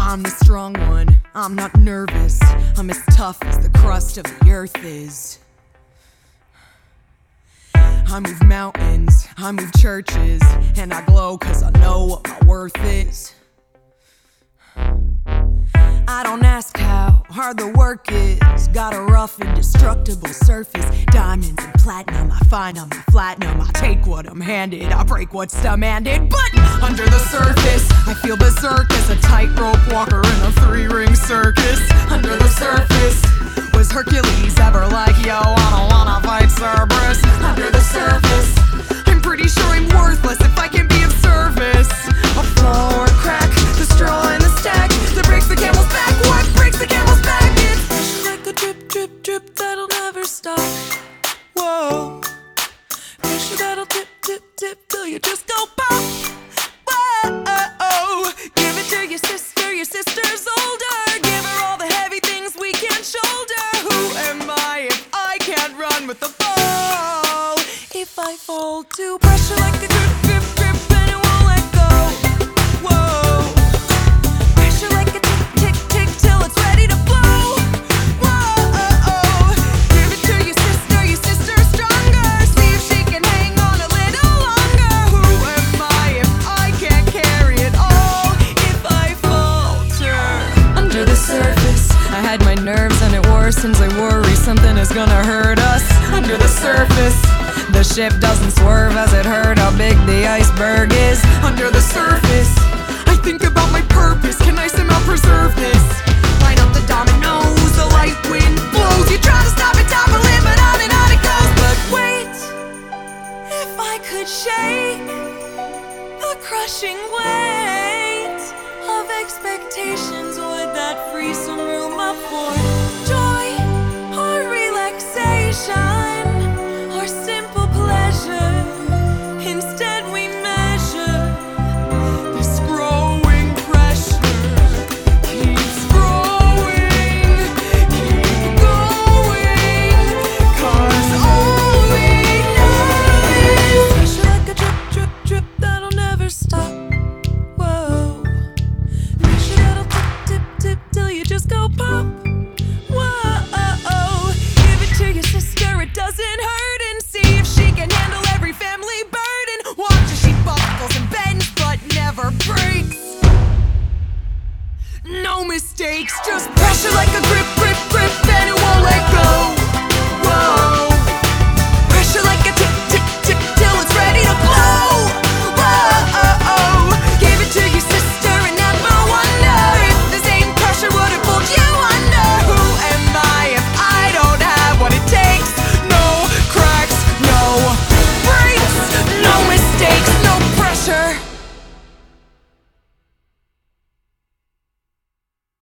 I'm the strong one, I'm not nervous. I'm as tough as the crust of the earth is. I move mountains, I move churches, and I glow 'cause I know what my worth is. I don't ask how hard the work is. Got a rough, indestructible surface. Diamonds and platinum, I find I'm a platinum. I take what I'm handed, I break what's demanded. But under the surface, I feel berserk as a tightrope walker in a 3-ring circus. Under the surface, was Hercules ever like, yo, I don't wanna fight Cerberus? Under the surface, I'm pretty sure I'm worthless if I can be of service. A flaw or a crack, the straw in the stack that breaks the camel's back. What breaks the camel's back? It's like a drip, drip, drip that'll never stop. Whoa, pressure that'll dip, dip, dip till you just go pop. Whoa, give it to your sister's older. Give her all the heavy things we can't shoulder. Who am I if I can't run with the ball? If I fall to pressure like a drip, drip, drip and it won't let go. Whoa, pressure like a tick, tick, tick till it's ready to blow. Whoa, give it to your sister's stronger. See if she can hang on a little longer. Who am I if I can't carry it all? If I falter under the surface, I hide my nerves and it worsens. I worry something is gonna hurt us. Under the surface, the ship doesn't swerve as it heard how big the iceberg is. Under the surface, I think about my purpose. Can I somehow preserve this? Line up the dominoes, the light wind blows. You try to stop it, topple it, but on and on it goes. But wait, if I could shake the crushing weight of expectations, would that free some room up for joy or relaxation or simple pleasure? Instead we measure this growing pressure. Keeps growing, keep going, 'cause all we know is pressure like a drip, drip, drip that'll never stop. Whoa, pressure that'll tip, tip, tip till you just go pop. Whoa, give it to your sister, it doesn't hurt, and see if she can handle every family burden. Watch as she buckles and bends but never breaks. No mistakes, just pressure like a grip.